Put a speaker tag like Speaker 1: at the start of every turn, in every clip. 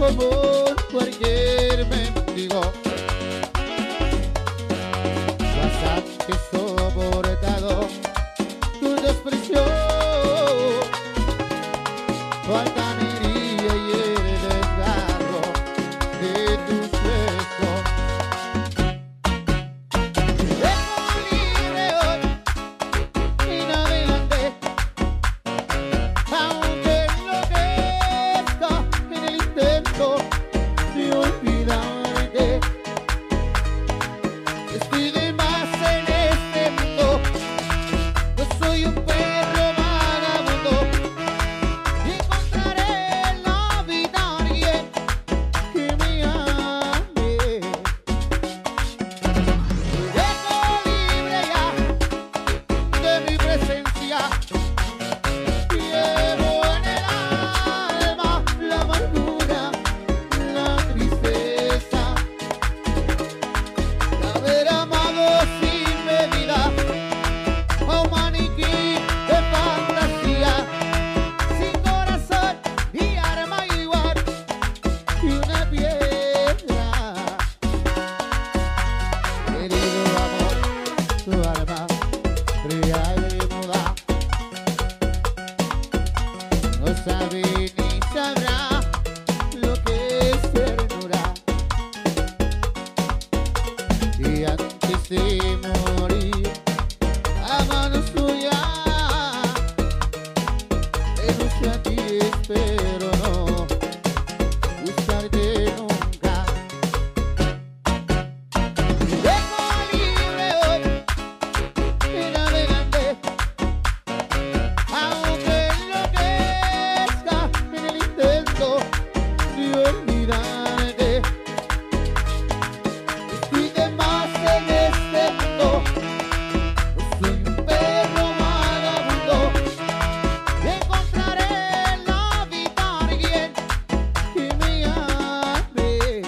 Speaker 1: como cualquier mendigo. WhatsApp que soportado tu desprecio, tu altanería y el desgarro de tus besos. Dejo libre hoy y navegante, aunque enloquezca en el intento de olvidarte. Estoy de más en este mundo, yo soy un perro vagabundo. Encontraré en la vida a alguien que me ame. Me dejo libre ya de mi presencia. Llevo en el alma la amargura, la tristeza de haber amado sin medida a un maniquí de fantasía, sin corazón y arma igual que una piedra. Querido amor, tu alma fría y muda no sabe ni sabrá lo que es ternura. Y antes de morir a manos tuyas, renuncio a ti, espero no buscarte nunca. Me dejo libre hoy y navegante, aunque enloquezca en el intento de olvidarte. Estoy de más en este mundo, yo soy un perro vagabundo. Encontraré en la vida a alguien que me ame.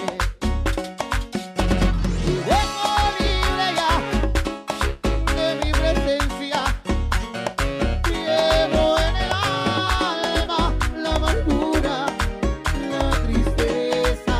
Speaker 1: Me dejo libre ya de mi presencia. Llevo en el alma la amargura, la tristeza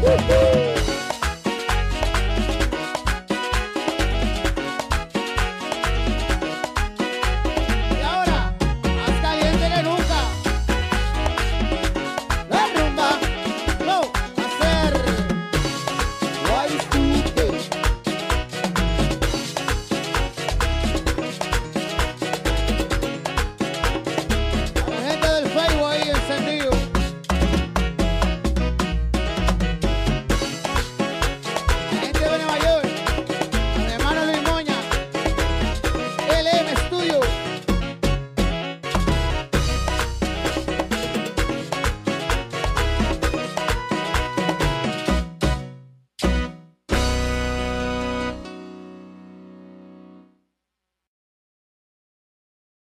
Speaker 1: Woo-hoo.